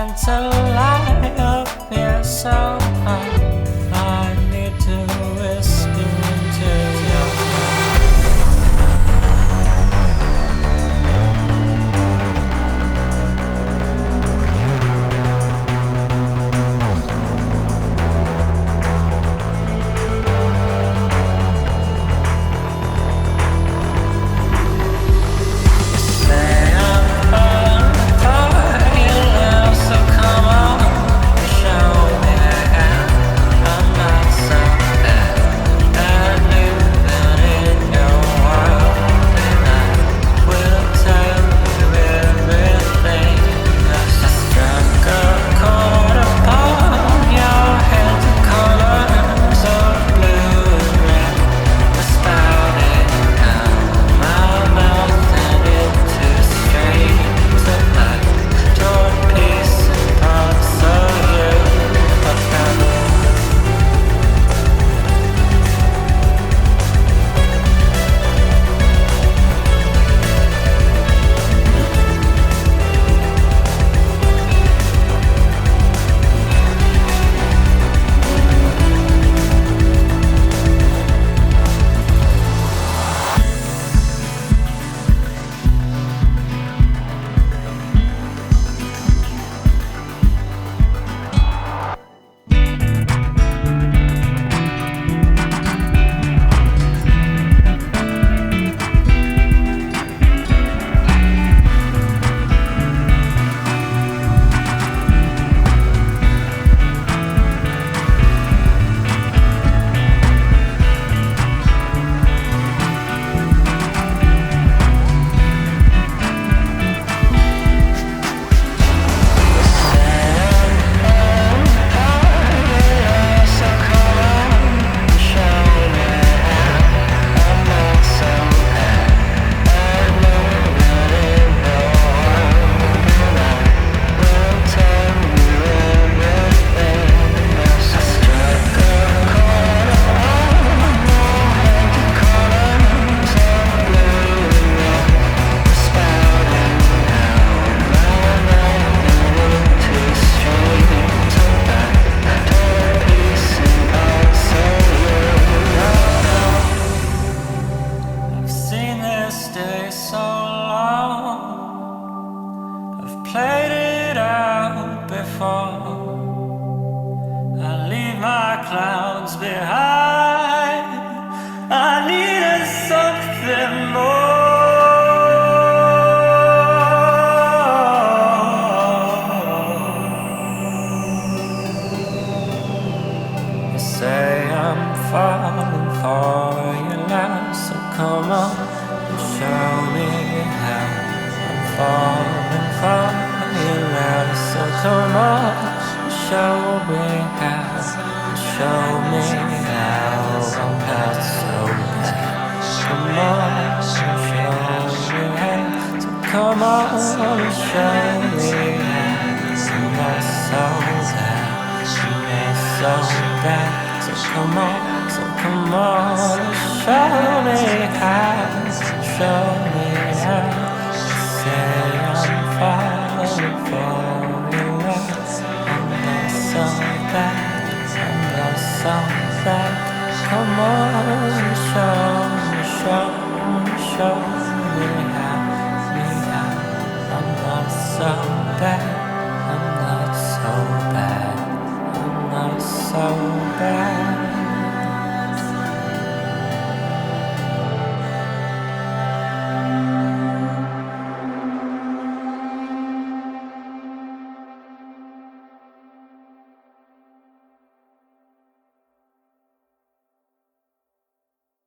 trying to light up your soul. I need to whisper into your stay so long. I've played it out before. I leave my clouds behind. I needed something more. You say I'm falling for you now, so come on. Show me how I'm falling for you now. So come on, show me how. Show me how I'm not so bad. Come on, show me how. So come on, show me how I'm not so bad. I'm not so bad. So come on, show me how. Show me how. Say I'm falling for you now. I'm not so bad. I'm not so bad. Come on, show me how. I'm not so bad. I'm not so bad. I'm not so bad.